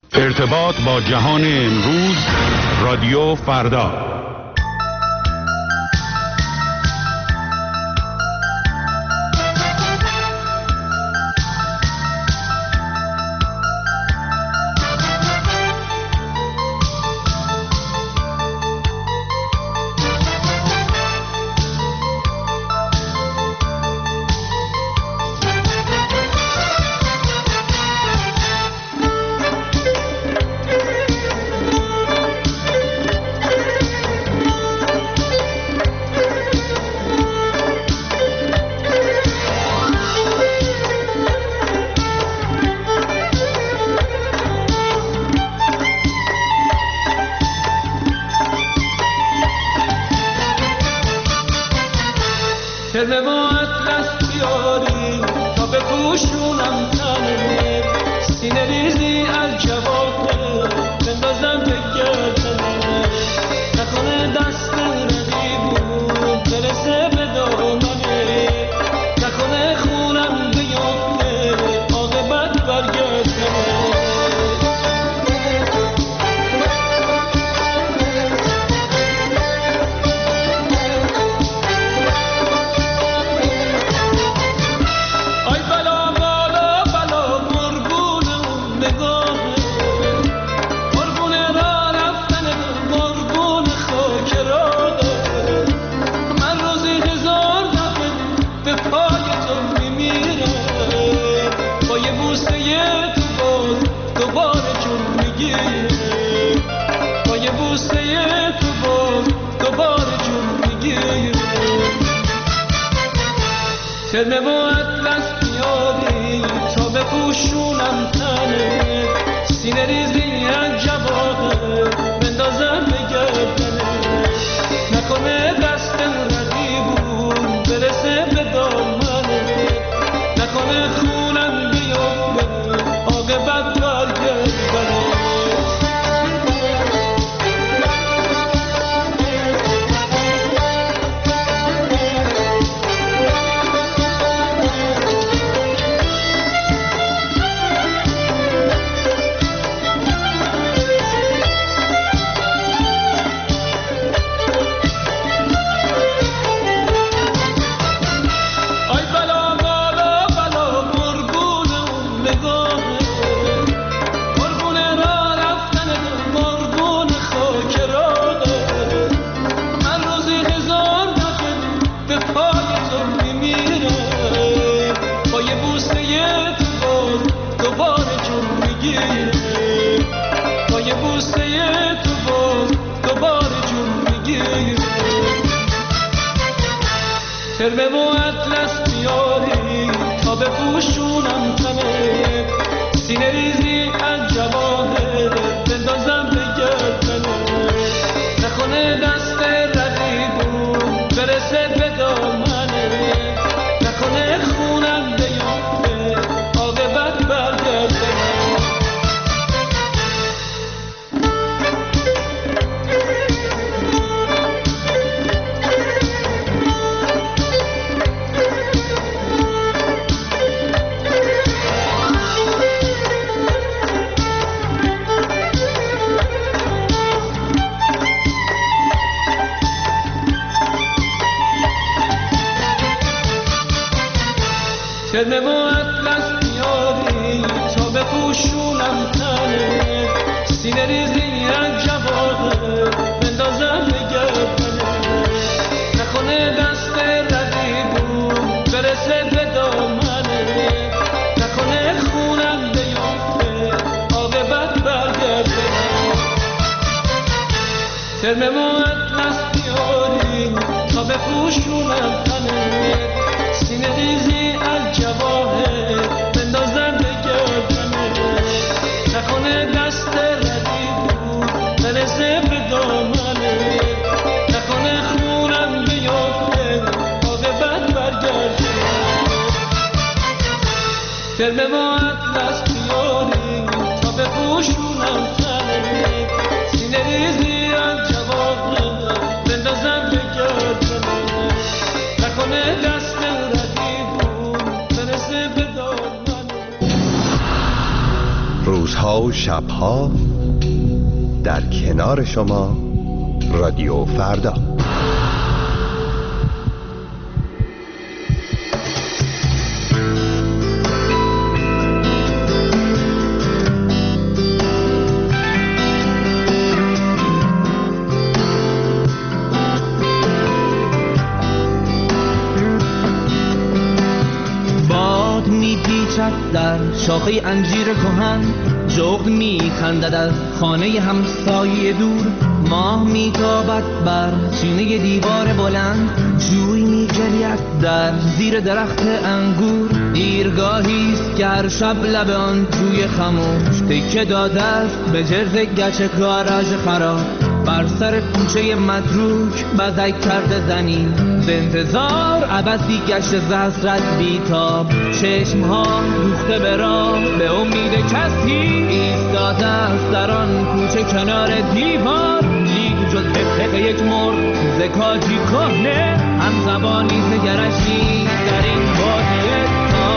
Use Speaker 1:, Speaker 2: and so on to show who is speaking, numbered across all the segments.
Speaker 1: ارتباط با جهان امروز، رادیو فردا.
Speaker 2: تا به پوشونم تنه سینه ریزی از جواب روزها و شبها در کنار شما رادیو فردا.
Speaker 3: در شاخه انجیر کهن جغد می‌خندد از خانه همسایه دور. ماه میتابد بر چینه دیوار بلند، جوی می‌جرید در زیر درخت انگور. دیرگاهیست که هر شب لب آن جوی خموش تکه داده است به جرز گچ گاراژ خراب. بر سر کوچه متروک بزک کرده زنی به انتظار عبثی گشت زهرت بیتاب. چشمها دوخته به راه به امید کسی ایستاده است در آن کوچه کنار دیوار. لیک جز قطعه یک مرغ زکاجی کهنه هم زبانی نگرش نیست در این بادیه.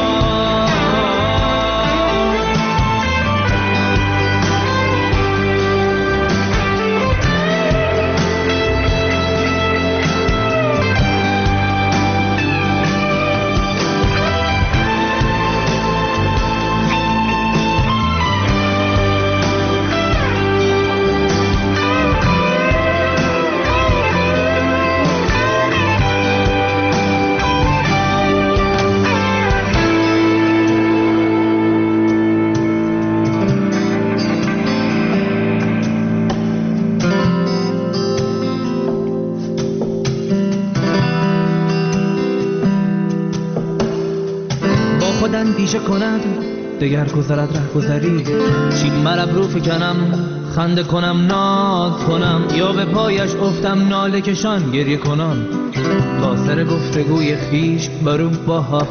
Speaker 3: اندیشه کند دگر گذرد ره گذری. چین مرب رو فکنم خنده کنم ناز کنم، یا به پایش افتم ناله کشان گریه کنم تا سر گفتگوی خیش برو باز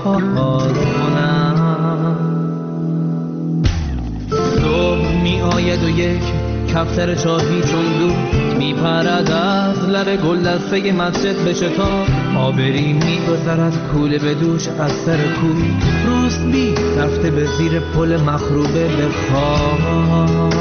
Speaker 3: کنم. صبح می آید و یک کفتر چاهی چون دو می پرد از لب گل دسته مسجد به شتاب. آبری می گذرد کوله به دوش از سر کوی. روسبی رفته به زیر پل مخروبه به خواب.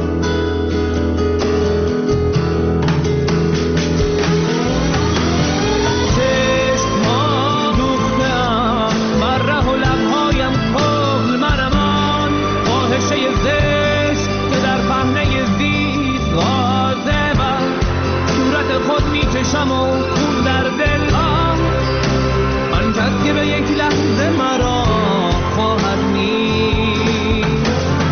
Speaker 3: چشم‌ها دوخته‌ام بر ره و لب‌هایم کهل منمان. فاحشه زشت که در پهنه زیست غاضبم. صورت خود می‌چشم و خون در دل. آن کس که به یک لحظه مرا خواهد نیست.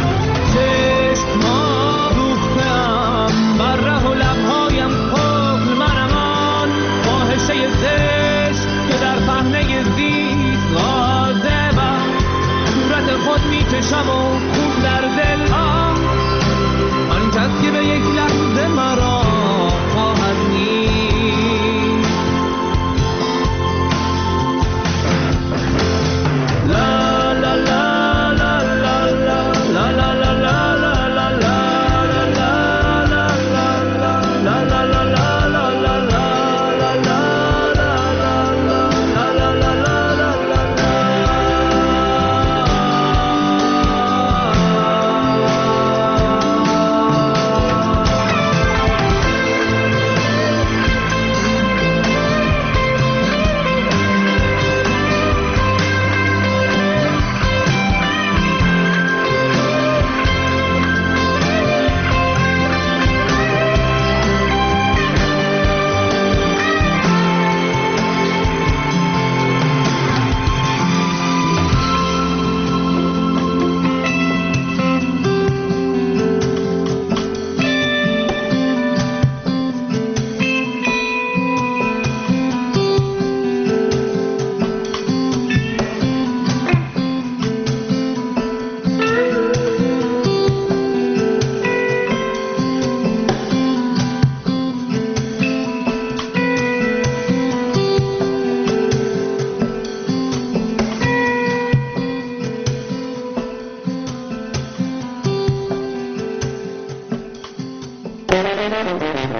Speaker 3: چشم‌ها دوخته‌ام بر ره و لب‌هایم کهل منمان. فاحشه زشت که در پهنه زیست غاضبم. صورت خود می‌چشم و خون در دل. آن کس که به یک لحظه مرا خواهد نیست.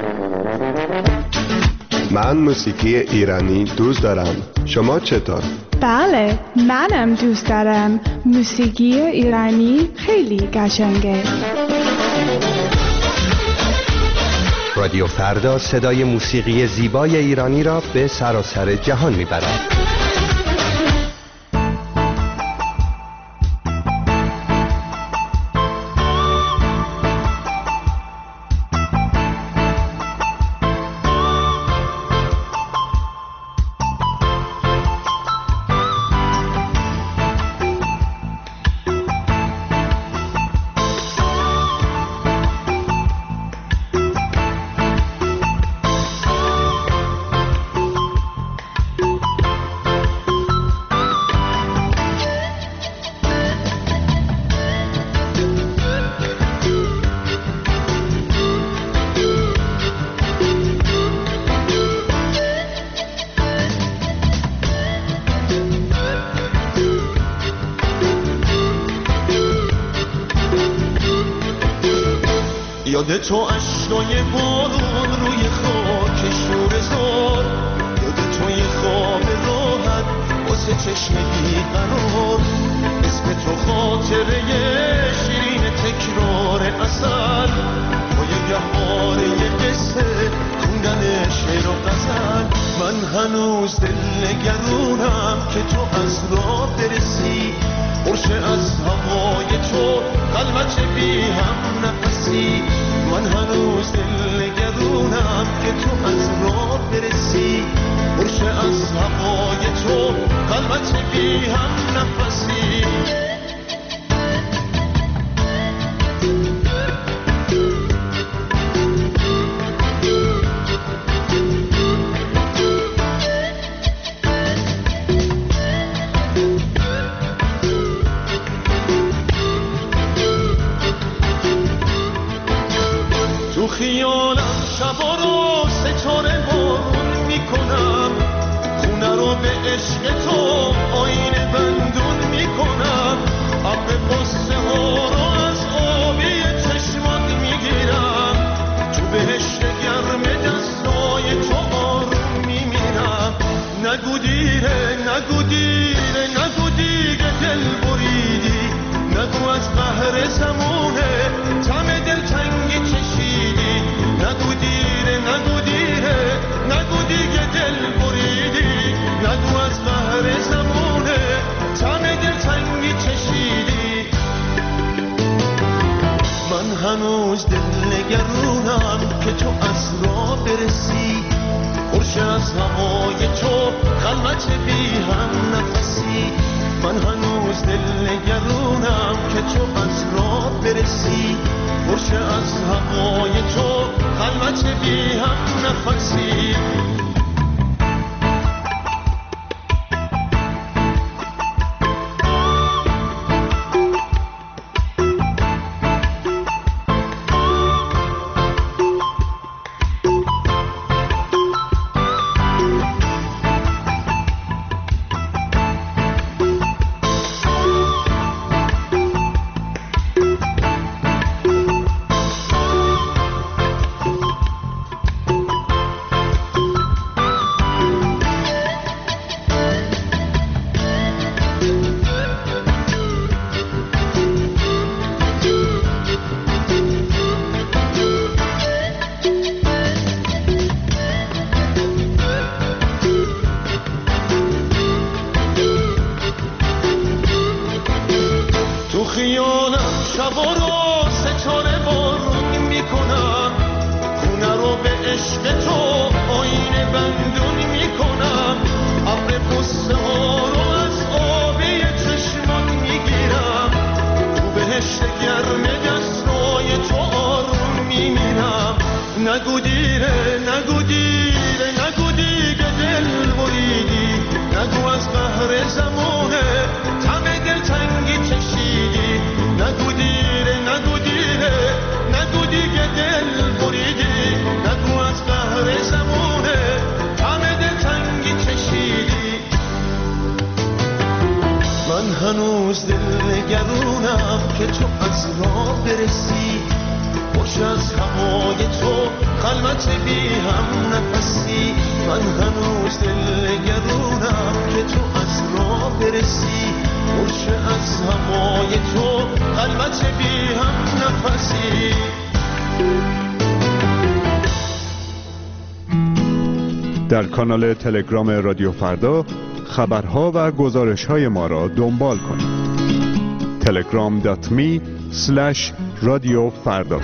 Speaker 2: من موسیقی ایرانی دوست دارم. شما چطور؟
Speaker 4: بله، منم دوست دارم. موسیقی ایرانی خیلی قشنگه.
Speaker 2: رادیو فردا صدای موسیقی زیبای ایرانی را به سراسر جهان میبرد.
Speaker 5: یاد تو اشکای بارون روی خاک شور زار، یاد تو یه خواب راحت واسه چشم بیقرار، اسم تو خاطره شیرین تکرار اصل، با یه گهواره یه قصه خوندن شعر و غزل. من هنوز دل نگرونم که تو از راه برسی، برشه از هوای تو قلبت بی هم نفسی. من هنوز دل نگرونم که تو از راه برسی، برشه از هوای تو قلبت بی هم نفسی. تو خیالم شبا رو ستاره بارون میکنم، خونه رو به عشق تو آینه بندون میکنم، ابر قصه ها رو از آبی چشمات میگیرم، تو بهشت گرم دستای تو آروم میمیرم. نگو دیره نگو دیره نگو دیگه دل بریدی، نگو از قهر زمونه تم دل تنگی چشیدی. نگو دیره نگو دیره نگو دیگه دل بریدی، نگو از قهر زمونه تم دل تنگی چشیدی. من هنوز دل نگرونم که تو از راه برسی، برشه از هوای تو خلوت بی هم نفسی. من هنوز دل نگرونم که تو از راه برسی، برشه از هوای تو خلوت بی هم نفسی. خیالم شبا رو ستاره بارون میکنم، خونه رو به عشق تو آینه بندون میکنم، ابر قصه ها رو از آبی چشمات میگیرم، تو بهشت گرم دستای تو آروم میمیرم. نگو دیره نگو دیره نگو دیگه دل بریدی، نگو از قهر زمانه تم دل تنگی چشیدی. نگو دیره نگو دیره نگو دیگه دل بریدی، نگو از قهر زمانه تم دل تنگی چشیدی. من هنوز دل نگرونم که تو از راه برسی، خوش از هوای تو قلبت بی هم نفسی من هنوز دلگرونم که تو از راه برسی مرشه از هوای تو قلبت بی هم نفسی.
Speaker 1: در کانال تلگرام رادیو فردا خبرها و گزارش‌های ما را دنبال کنید. telegram.me/رادیو فردا.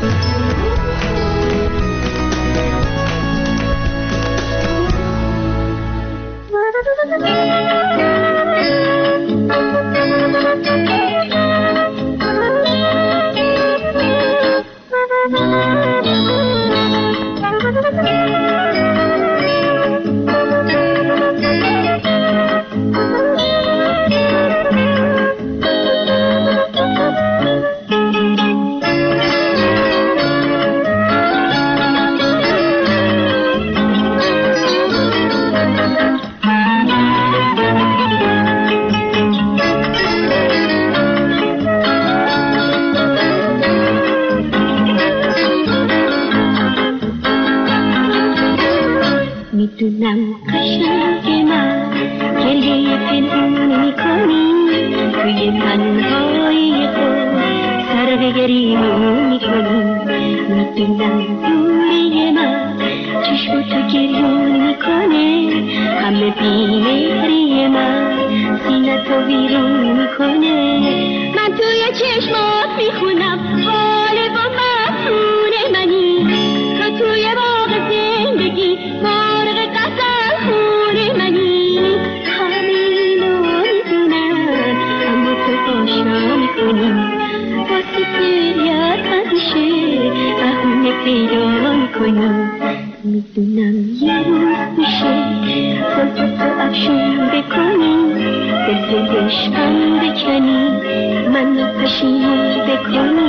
Speaker 6: میدونم قشنگ من گریه پنهون میکنی توی تنهایی خود سر به گریمون میکنی. میدونم دوری من چشم تو گریون میکنه همه بیمهری من سینه تو بیرون میکنه. من توی چشمات میخونم حال با مفتون منی تو توی باغ زندگی مارغ قسم خون منی. همینو میدونم اما تو آشنا میکنی واسه گریت همیشه بهونه پیدا میکنی. میدونم یه روز میشه خودتو افشون بکنی دل عشقم بکنی منو پشیمون بکنی.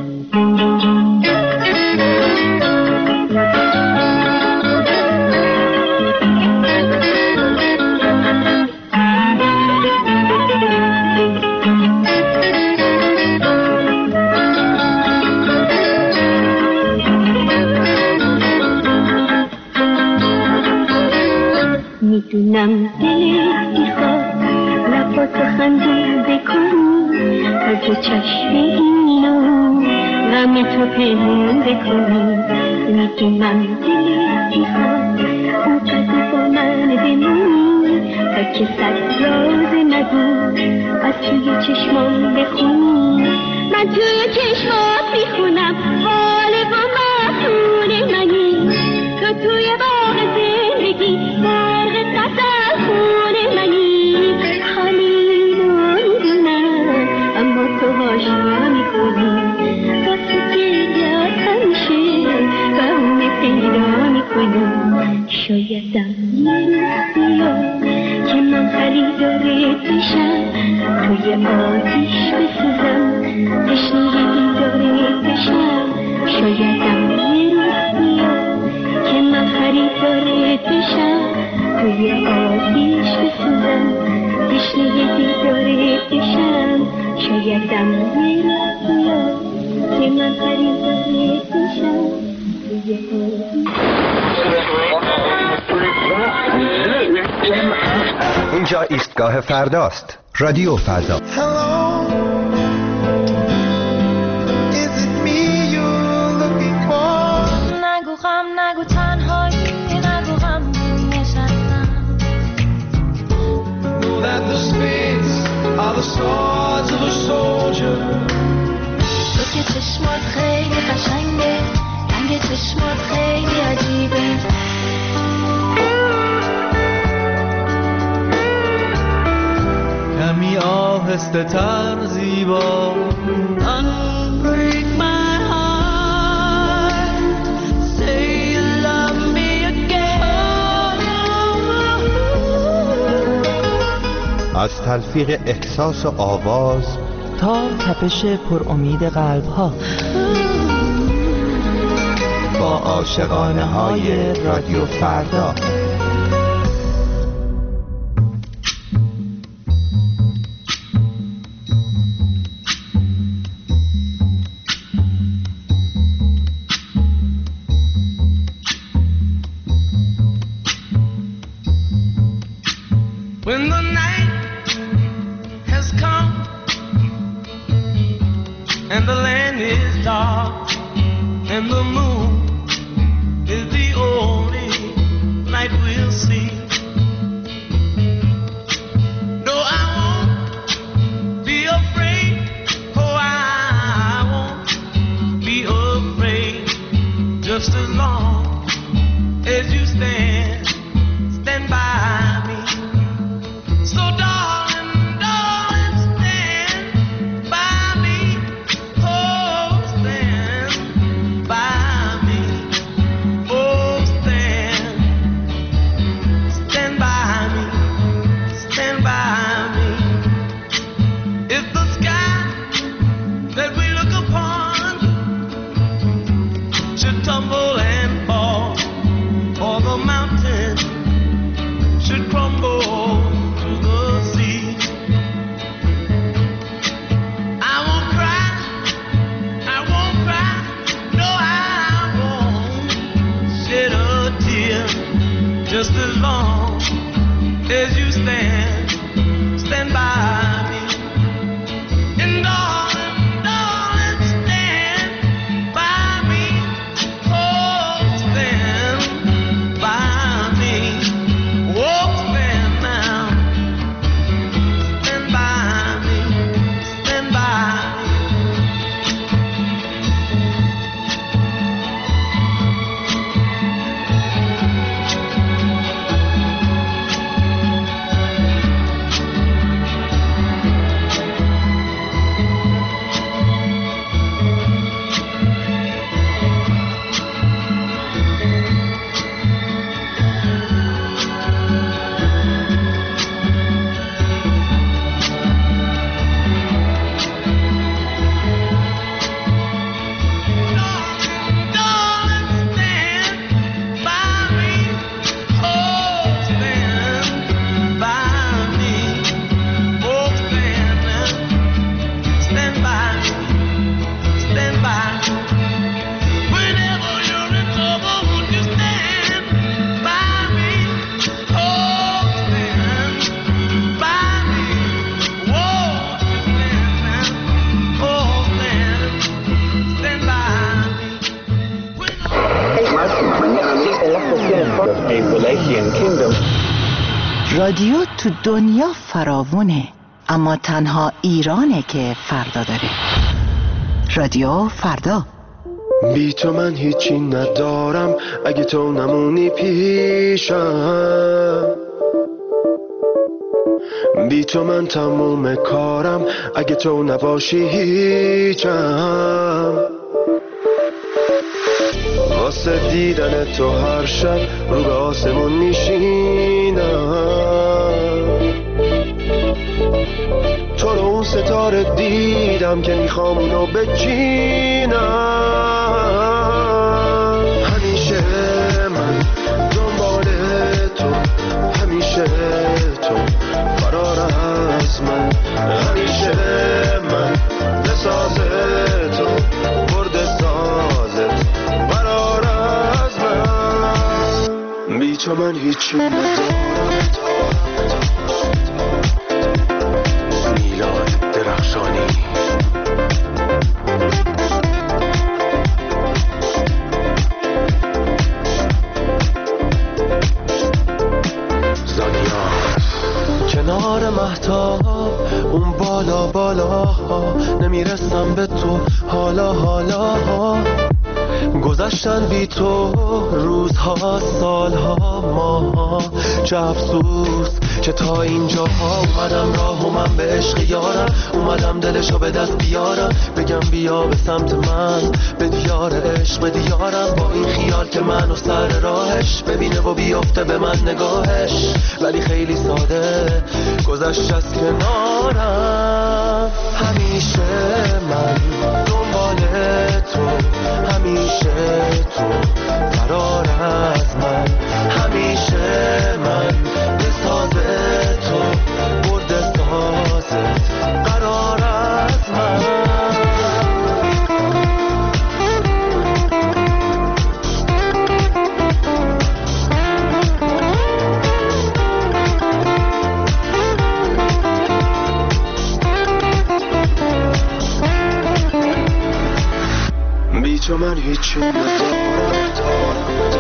Speaker 6: میدونم دلت میخواد لباتو خندون بکنی از چشم اینو غم تو پنهون بکنی. میدونم دلت میخواد اونقدر با من بمونی تا که صد راز نگو از توی چشمان بخونی. من توی چشمات میخونم حال با مفتون منی تو توی باغ زندگی مارغ قسم خون منی. همینو میدونم اما تو آشنا میکنی واسه گریت همیشه بهونه پیدا میکنی. شایدم یه روز بیاد که من خریدارت بشم توی آتیش بسوزم تشنه دیدارت بشم. شایدم یه روز بیاد که من خریدارت بشم توی آتیش بسوزم تشنه دیدارت بشم. شایدم یه روز بیاد که من خریدارت بشم توی
Speaker 2: اینجا ایستگاه فرداست. رادیو فردا.
Speaker 7: نگو غم نگو تنهایی نگو غم نشستم. تو که چشمات خیلی قشنگه رنگ چشمات خیلی عجیبه.
Speaker 5: کمی آهسته تر زیبا Unbreak my heart Say you love me again.
Speaker 2: از تلفیق احساس و آواز
Speaker 3: تا تپش پر امید قلب ها
Speaker 2: با عاشقانه های رادیو فردا.
Speaker 5: and the moon is the only light we'll see. No, I won't be afraid. Oh, I won't be afraid. Just as long as you stand by me. So darling, darling, stand by me. Oh, stand by me. Oh, stand by me. Stand by me. If the sky that we look upon should tumble and fall, or the mountain should crumble to the sea, I won't cry, I won't cry, no, I won't shed a tear, just as long as you stand by me. And darling, darling, stand by me. Oh, stand by me. Oh, stand now. Stand by me. Stand by me.
Speaker 8: رادیو تو دنیا فراوونه، اما تنها ایرانه که فردا داره. رادیو فردا.
Speaker 9: بی تو من هیچی ندارم اگه تو نمونی پیشم، بی تو من تموم کارم اگه تو نباشی هیچم. واسه دیدن تو هر شب رو به آسمون میشینم، تو رو اون ستاره دیدم که میخوام اونو بچینم. همیشه من دنبال تو، همیشه تو فرار از من، همیشه من بساز تو برد سازت فرار از من. بی تو من هیچی ندارم. میلاد درخشانی. کنار مهتاب اون بالا بالا نمیرسم به تو حالا حالا. گذشتن بی تو روزها سالها ماها، چه افسوس که تا اینجا ها اومدم راه و من به عشق یارم، اومدم دلشو به دست بیارم، بگم بیا به سمت من به دیار عشق به دیارم، با این خیال که منو سر راهش ببینه و بیفته به من نگاهش، ولی خیلی ساده گذشت از کنارم. همیشه من دنبال تو، همیشه تو فرار از من، همیشه من بساز تو برد سازت قرار از من. بی تو من هیچی ندارم.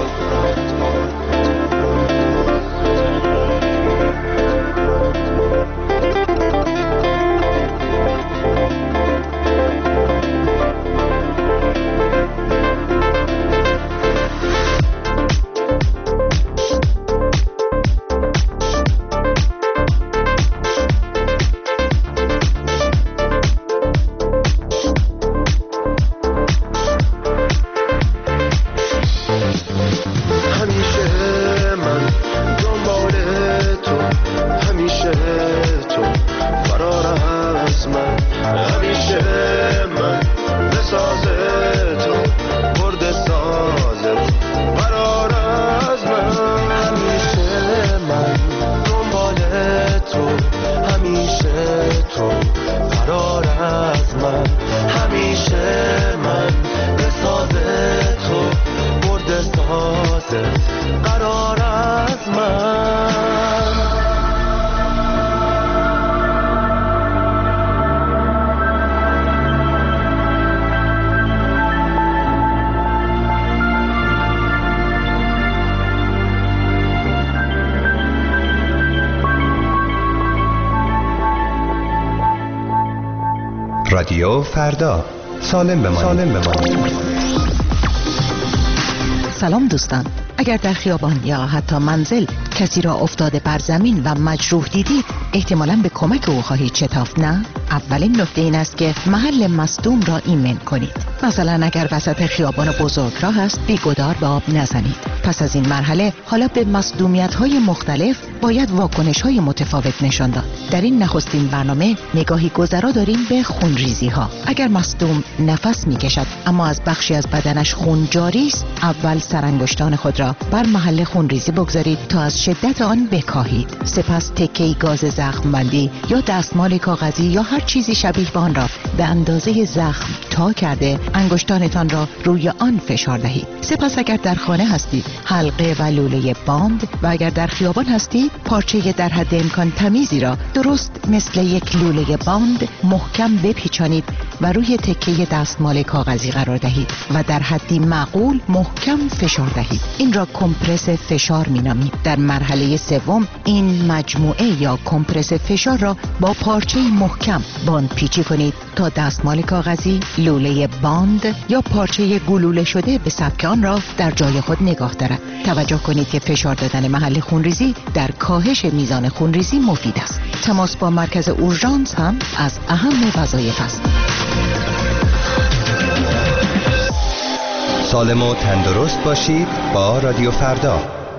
Speaker 2: رادیو فردا، سالم بمانید.
Speaker 8: سلام دوستان، اگر در خیابان یا حتی منزل کسی را افتاده بر زمین و مجروح دیدید، احتمالاً به کمک او خواهید شتافت، نه؟ اولین نکته این است که محل مصدوم را ایمن کنید. مثلا اگر وسط خیابان بزرگراه است، بی‌گدار به آب نزنید. پس از این مرحله حالا به مصدومیت‌های مختلف باید واکنش‌های متفاوت نشان داد. در این نخستین برنامه نگاهی گذرا داریم به خونریزی‌ها. اگر مصدوم نفس می‌کشد اما از بخشی از بدنش خون جاری است، اول سرانگشتان خود را بر محل خونریزی بگذارید تا از شدت آن بکاهید. سپس تکه‌ای گاز زخم‌بندی یا دستمال کاغذی یا هر چیزی شبیه به آن را به اندازه زخم تا کرده انگشتانتان را روی آن فشار دهید. سپس اگر در خانه هستید، حلقه و لوله باند و اگر در خیابان هستید، پارچه در حد امکان تمیزی را درست مثل یک لوله باند محکم بپیچانید و روی تکه دستمال کاغذی قرار دهید و در حدی معقول محکم فشار دهید. این را کمپرس فشار می‌نامیم. در مرحله سوم این مجموعه یا کمپرس فشار را با پارچه محکم باند پیچی کنید تا دستمال کاغذی، لوله باند یا پارچه گلوله شده به سبک آن را در جای خود نگاه دارد. توجه کنید که فشار دادن محل خونریزی در کاهش میزان خونریزی مفید است. تماس با مرکز اورژانس هم از اهم وظایف است.
Speaker 2: سالم و تندرست باشید با رادیو فردا.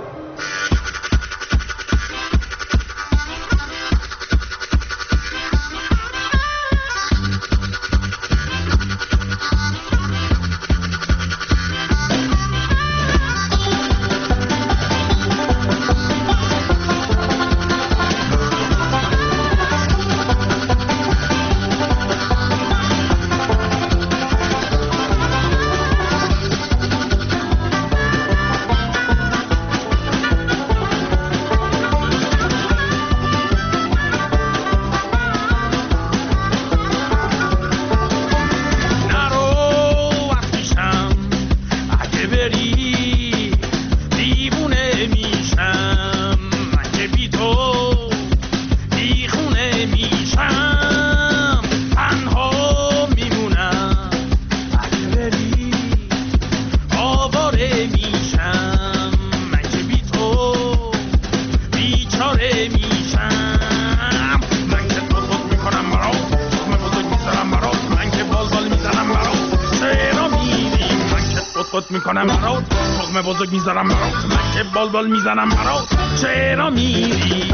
Speaker 5: میکنم برات تخم بزرگ میذارم برات من که بال میزنم برات چرا میری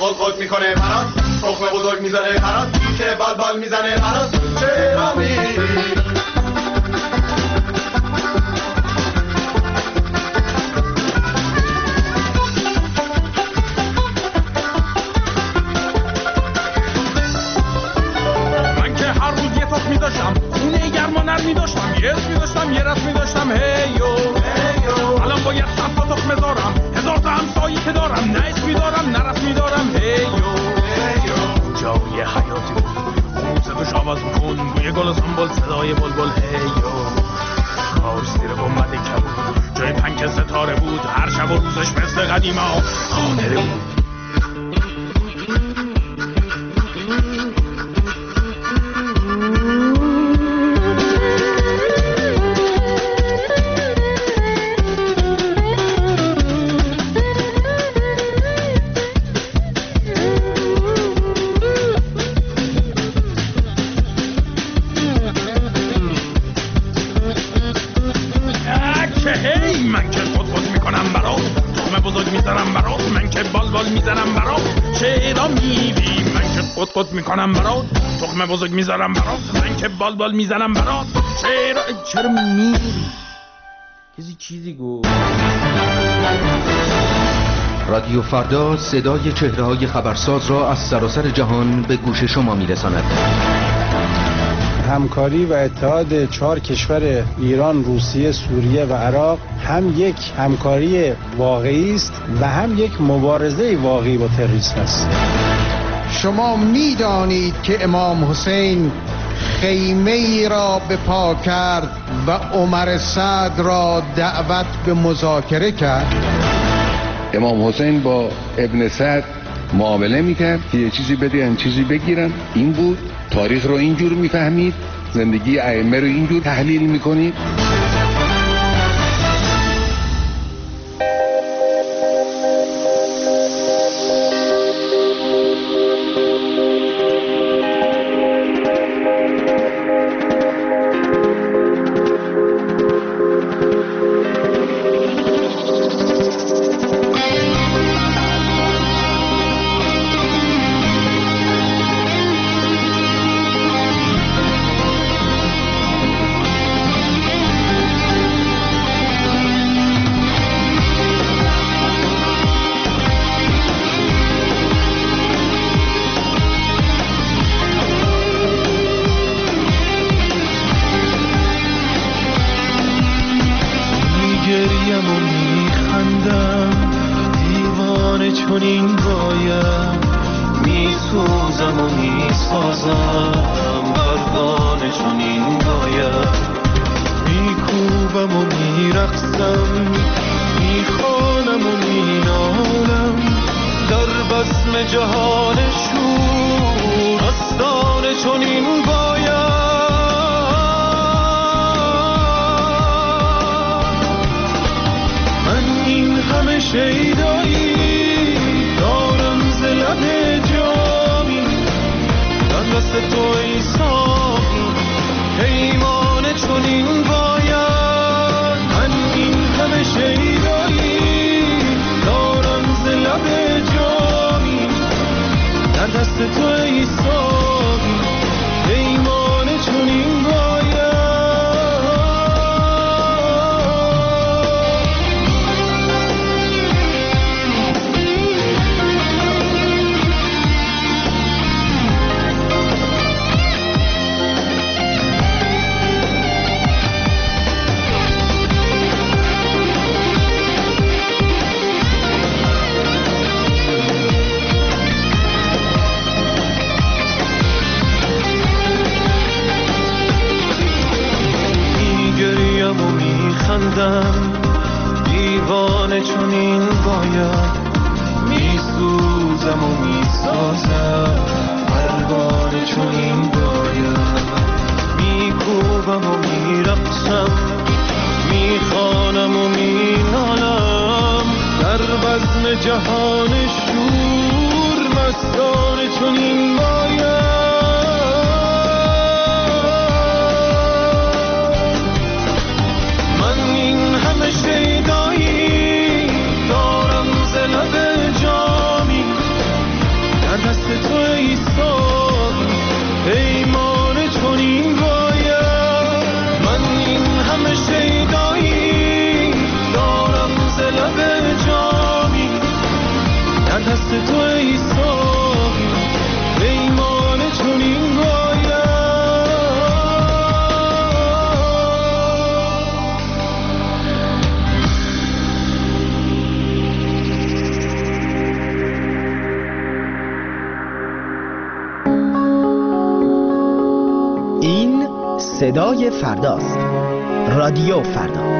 Speaker 5: میکنه برات تخم بزرگ میزنه برات که بال میزنه برات چرا میری
Speaker 10: داشتم، خونه گرم و نرمی داشتم، یه اسمی داشتم، یه رسمی داشتم. هیو الان باید صد تا تخم دارم، هزار تا همسایه که دارم، نه اسمی دارم نه رسمی دارم. هیو جای حیاتی بود، صداش آواز کن، بوی گل و سنبل، صدای بلبل. هیو کاش زیر گنبد کبود جای پنک ستاره بود، هر شب و روزش مثل قدیما خانره بود. قد میکنم برات، تخم بزرگ میذارم برات، من که بال میزنم برات. چرا میری؟ کسی چیزی گفت.
Speaker 2: رادیو فردا صدای چهره‌های خبرساز را از سراسر جهان به گوش شما میرساند.
Speaker 11: همکاری و اتحاد 4 کشور ایران، روسیه، سوریه و عراق هم یک همکاری واقعی است و هم یک مبارزه واقعی با تروریسم است.
Speaker 12: شما می‌دانید که امام حسین خیمه ای را به پا کرد و عمر سعد را دعوت به مذاکره کرد.
Speaker 13: امام حسین با ابن سعد معامله میکرد که یه چیزی بدهن چیزی بگیرن. این بود. تاریخ رو اینجور میفهمید، زندگی ائمه رو اینجور تحلیل میکنید.
Speaker 5: دیوانه چنین باید میسوزم و میسازم، پروانه چنین باید میکوبم و میرقصم، میخوانم و مینالم، در بزم جهان شور مستانه چنین باید. شیدایی دارم ز لب جامی، در دست تو ای ساقی پیمانه چنین باید. من این همه شیدایی دارم ز لب جامی، در دست تو ای ساقی پیمانه
Speaker 14: صدای فرداست. رادیو فردا.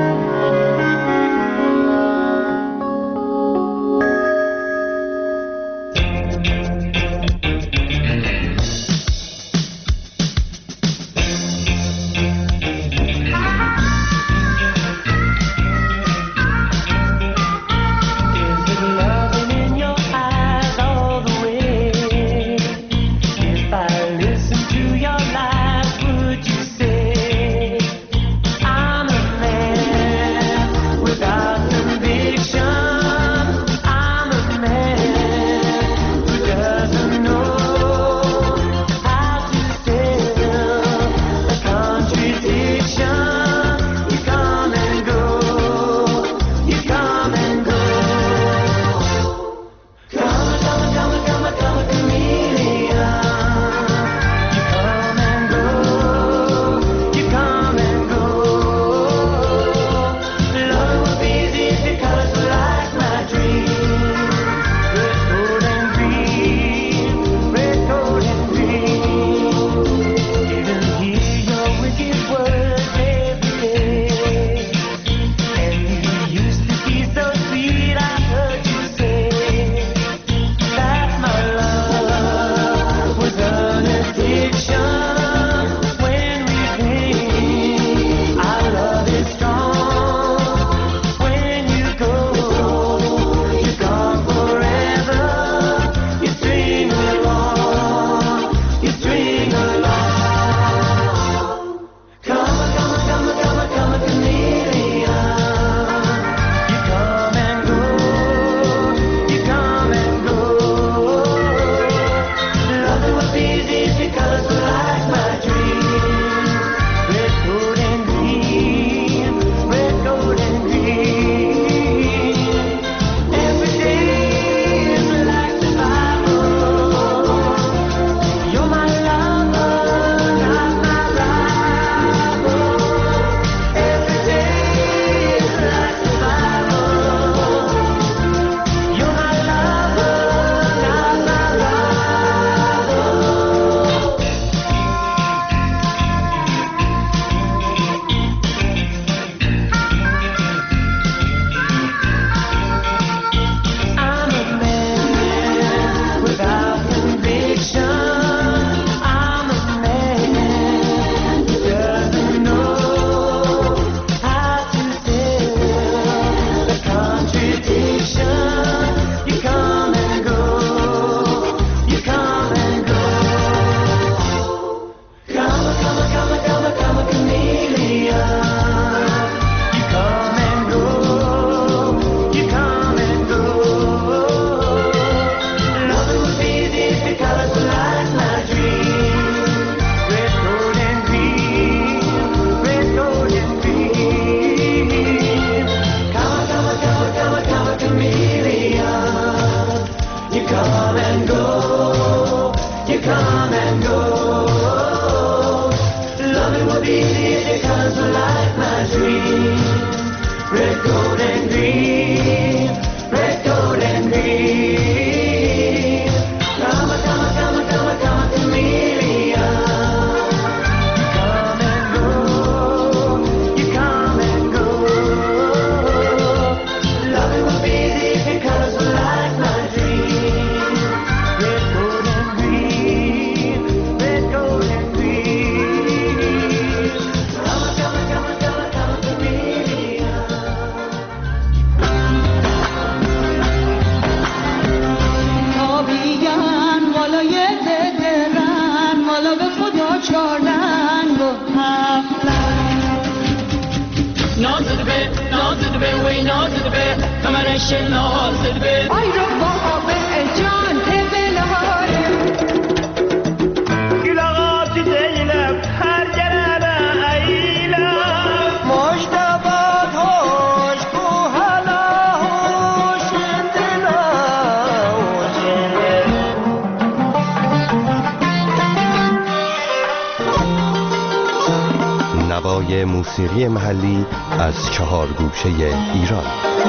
Speaker 2: نوای موسیقی محلی از 4 گوشه ایران.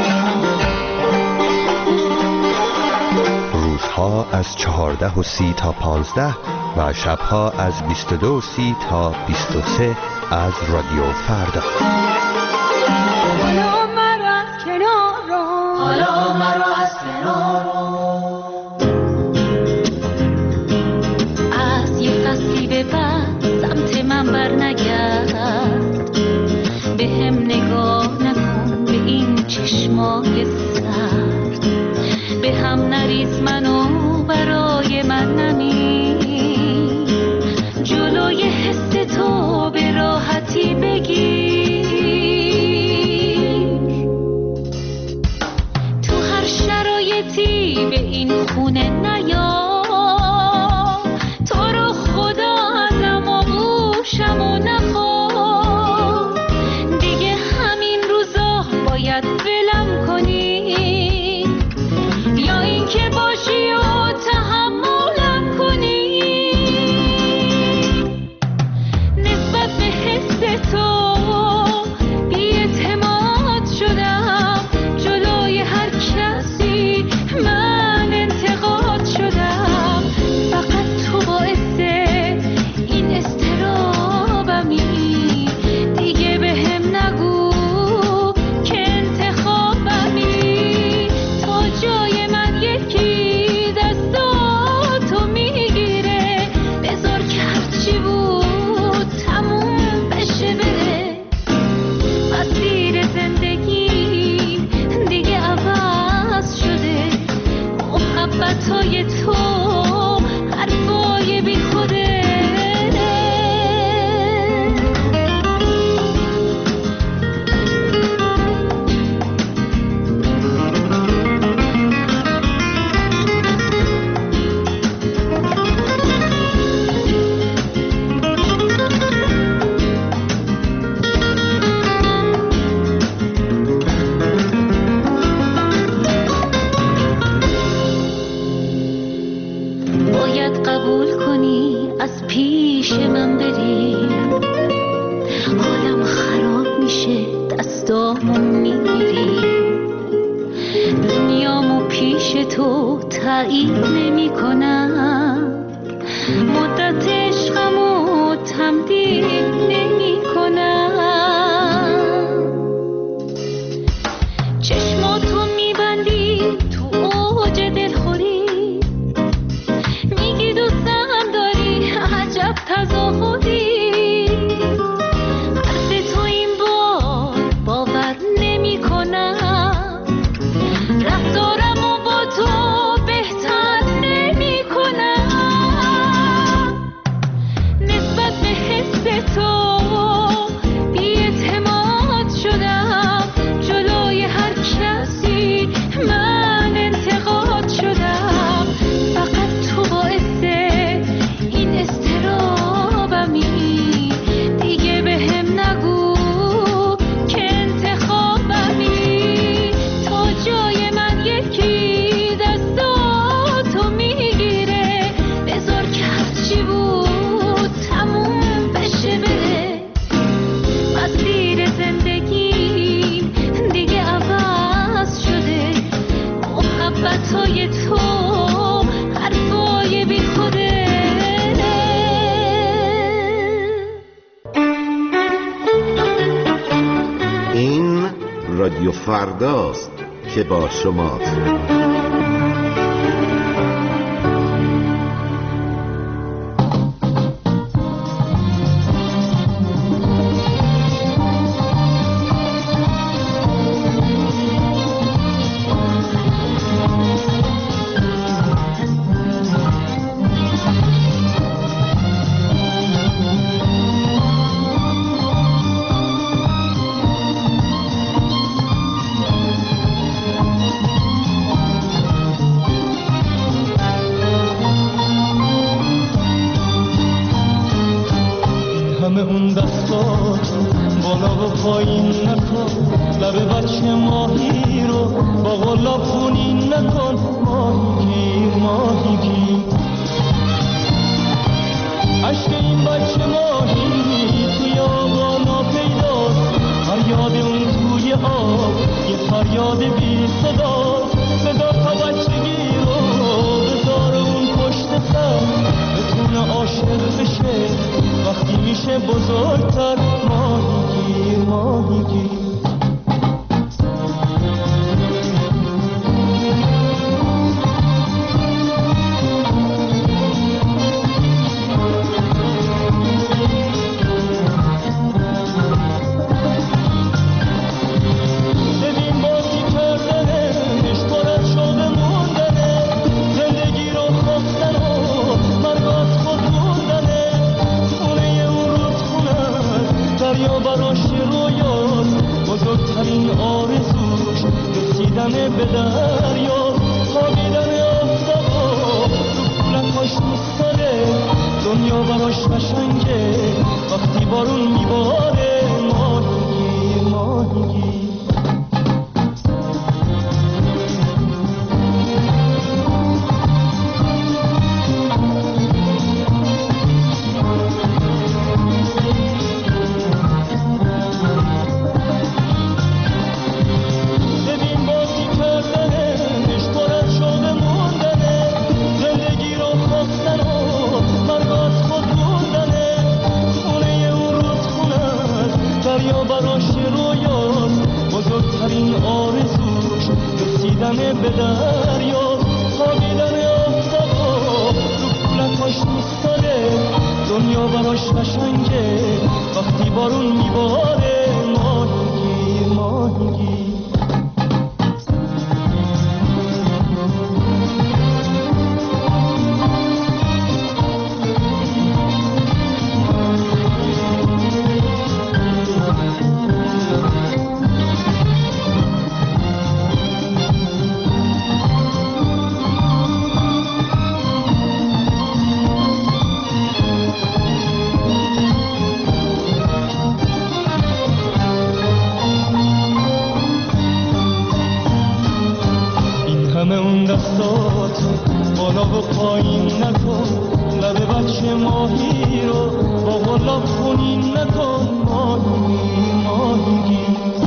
Speaker 2: روزها از 14:30 تا 15 و شبها از 22:30 تا 23 از رادیو فردا.
Speaker 7: حالا مرا از کنار رو، حالا مرا از کنار رو، از یه فصلی به بعد سمت من بر نگرد، به هم نگاه نکن به این چشمای سرد، به هم نریز منو برای من نمیر، جلوی حس تو به راحتی بگیر، تو هر شرایطی به این خونه نیا، تو رو خدا ازم آغوشم و نخواه، دیگه همین روزا باید ولم کنی، یا این که باشی و تحملم کنی، نسبت به حس تو بی‌اعتماد شدم، جلوی هر کسی من انتقاد شدم، فقط تو باعث این اضطرابمی، دیگه به هم نگو که انتخابمی، تا جای من یکی دستاتو میگیره، بذار که هرچی بود تموم بشه بره، مسیر زندگی دیگه عوض شده، محبتای تو حرفای بی خوده، باید قبول کنی از پیش من بری، حالم خراب میشه دستامو میگیری، دنیامو پیش تو تایید نمی کنم، مدت عشقمو تمدید نمی کنم، چشماتو میبندی تو اوج دلخوری، میگی دوستم داری عجب تظاهری، حرف تو این بار باور نمی کنم، رفتارمو با تو بهتر نمی کنم، نسبت به حس تو بی‌اعتماد شدم، جلوی هر کسی من انتقاد شدم، فقط تو باعث این اضطرابمی، دیگه به هم نگو که انتخابمی، تا جای من یکی دستاتو میگیره، بذار که هرچی بود تموم بشه بره، مسیر زندگی دیگه عوض شده، محبتای تو حرفای بی خوده.
Speaker 15: این رادیو فرداست که با شماست.
Speaker 5: همه اون دستات بالا و پایین نکن، لب بچه ماهی رو با غلاب خونین نکن، ماهی گیر عشق این بچه ماهی توی آقا ناپیداست، فریاد اون توی آب یه فریاد بی صداست، صدا تا بچگی رو بذار اون پشت سر، بتونه عاشق بشه وقتی میشه بزرگتر، براش رویاست، بزرگترین آرزوش رسیدن به دریا، خوابیدن آفتابا رو پولکاش دوست داره. دنیا براش قشنگه وقتی بارون میباره. ماهیگیر ماهیگیر به دریا، خوابیدن آفتابا رو پولکاش دوست داره. دنیا براش قشنگه وقتی بارون میباره. ماهیگیر ماهیگیر بالا و پایین نکن، لب بچه ماهی رو با غلاب خونین نکن. ماهی ماهیگی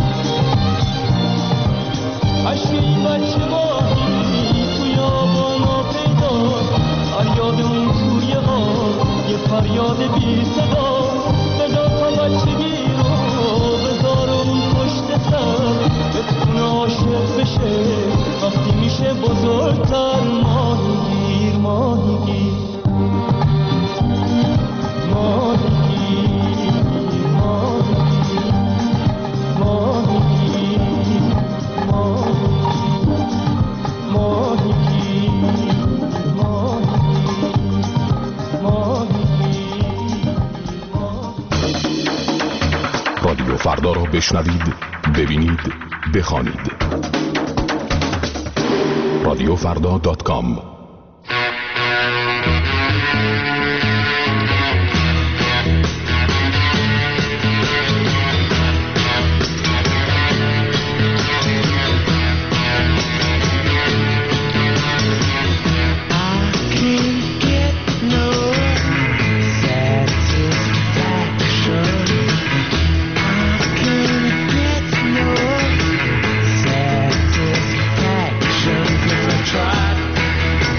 Speaker 5: عشقی بچه ماهی توی آبانا پیدا، فریاد اون توی آب یه فریاد بی صدا. بدا تا بچگی رو بذار اون پشت سر، بتونه عاشق بشه وقتی میشه بزرگتر. ماهیگیر ماهیگیر ماهیگیر ماهیگیر ماهیگیر
Speaker 16: رادیو فردا را بشنوید، ببینید، بخوانید. radiofrda.com
Speaker 5: Try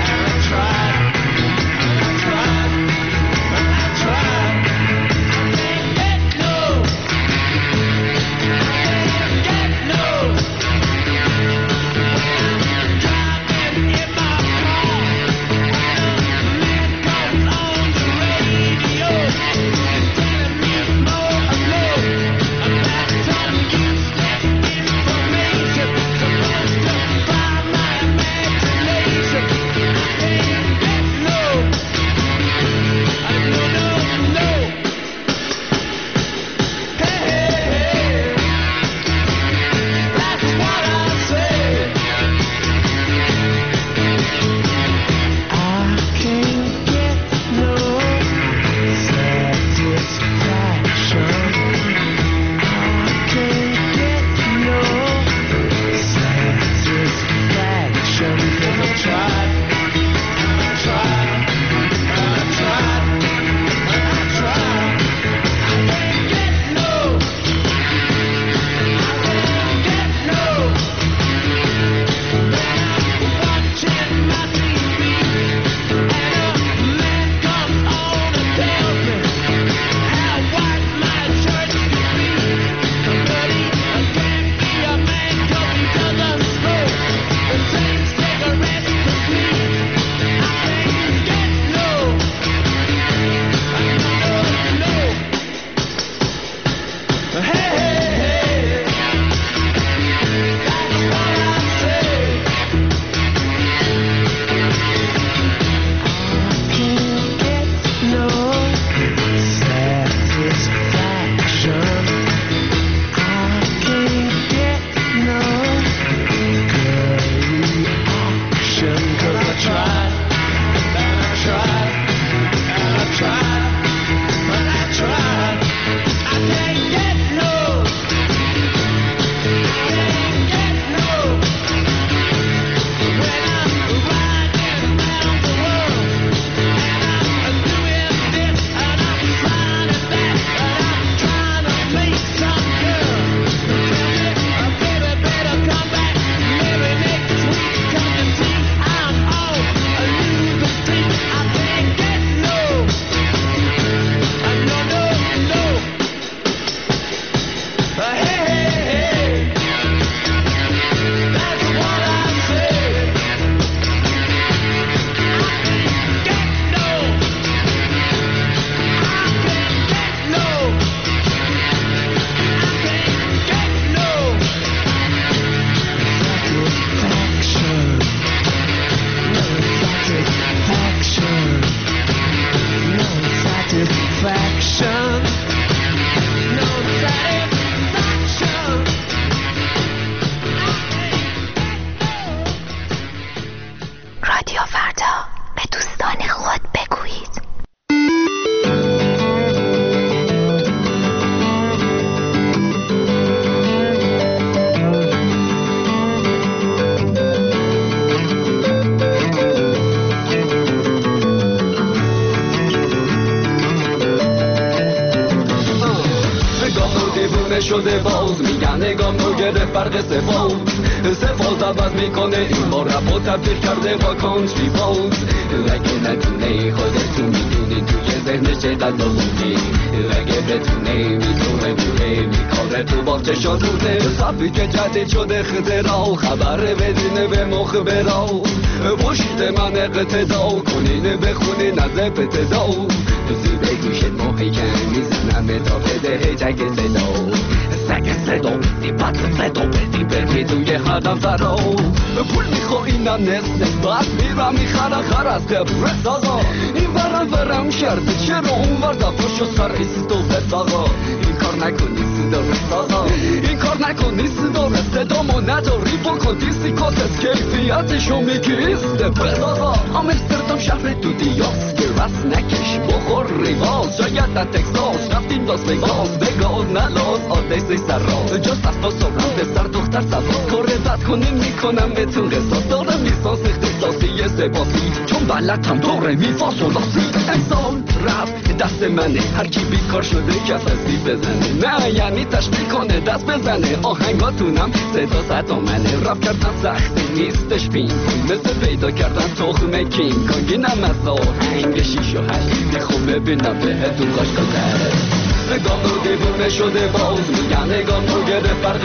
Speaker 17: دیوونه شده باز میگن نگام رو گرفت برق سفاز عوض میکنه این بار رپ و تبدیل کرده با کانتری باز اگه نتونه خودتون میدونی توی ذهنش چقدر موندی اگه بتونه میتونه میکاره تو باغچه شادونه صفی که جدید شده خطرها خبره بدینه به مخبرها پشت من اقتدا کنینه بخونی نزه پتدا زیده گوشت محیکن میزنم تا بده هیچک صدا سگ صدا بدی پت صدا بدی بدی توی هدم فرا پول میخوا اینم نست بعد میرم میخرم خر از قبرس آقا این ورم شرده چرا اون ور دفاش و سر ایستوفت آقا این کار نکنی صدارست آقا این کار نکنی صدارست دامو نداری بکن دیستی کاتت کیفیتشو میکیست پس آقا آمستردام شهر دودیاس که رس نکش بخور ریواز شاید در تکساس رفتیم داس وگاس بگاز نلاز آدیسی سر راز جست از پاس آرم به سر دختر سواز کار بد کنین میکنم بهتون قصاص دارم لیسانس اختصاصی سپاسی چون بلدم دوره میفاس و لاسی امسال رفت دست منه هر کی بیکار شده کس هستی بزنه نه یعنی تشبیه کنه دست بزنه آهنگاتونم صدا ستا منه رپ کردن سختی نیستش پین مثل پیدا کردن تخم کینگ کانگینم از آهنگ 6 و 8 خوب ببینم بهتون خوش گذره نگام رو دیوونه شده باز میگن نگام رو گرفت برق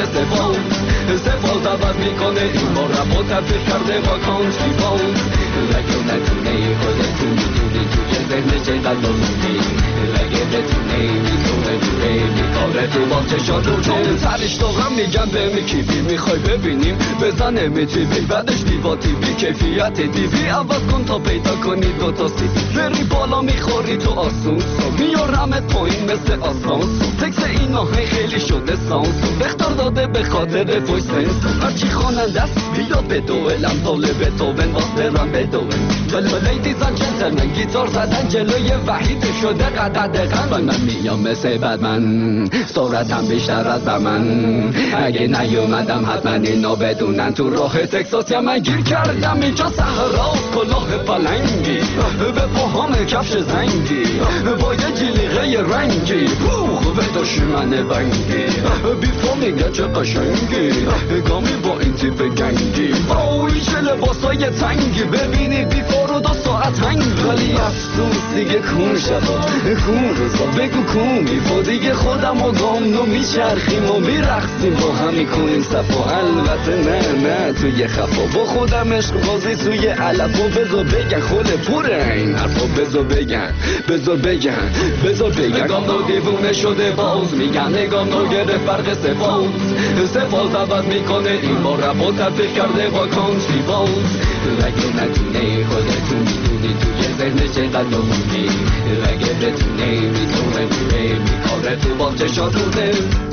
Speaker 17: سفاز عوض میکنه این بار رپ و تبدیل کرده با کانتری باز اگه نتونه خودتون میدونی توی ذهنش چقدر موندی اگه بتونه میتونه میکاره تو باغچه شادونه چون سرش داغم میگن به میکیفی میخوای ببینیم بزنه میتیوی بعدش دیوا تیوی کیفیت دیوی عوض کن تا پیدا کنی دوتا سیدی بری بالا میخوری تو آسانسور میارمت پایین مثل آسانسور تکس این آهنگ خیلی شده سانسور بختار داده به خاطر وایس سنسور هرچی خواننده است بیا بدوئل امثال بتوون واسرم بدوئل لیدیز اند جنتلمن گیتار زدن جلوی وحید شده قدر دقن من میام مثل بدمن سرعتم بیشتر از من اگه نیومدم حتما اینا بدونن تو راه تکساسی من گیر کردم اینجا صحراست کلاه پلنگی به پاهام کفش زنگی با یه جلیقه رنگی به دشمن بنگی بیفا میگه چه قشنگی گامی با این تیپ گنگی اوی چه لباسای تنگی ببینی بیفا رو 2 ساعت هنگ ولی افسوس دیگه کون شبا کون روزا بگو کون بیفا دیگه خودم و گامنو میچرخیم و میرخصیم با هم میکنیم صفا البته نه توی خفا با خودم عشق بازی سوی علف و بذار بگن خود پوره این حرفا بذار بگن نگام رو دیوونه شده باز میگن نگام رو گرفت برق سفاز عوض میکنه این بار رپ و تبدیل کرده با کانتری باز اگه نتونه خودتون میدونی توی ذهنش چقدر موندی اگه بتونه میتونه میکاره تو باغچه شادونه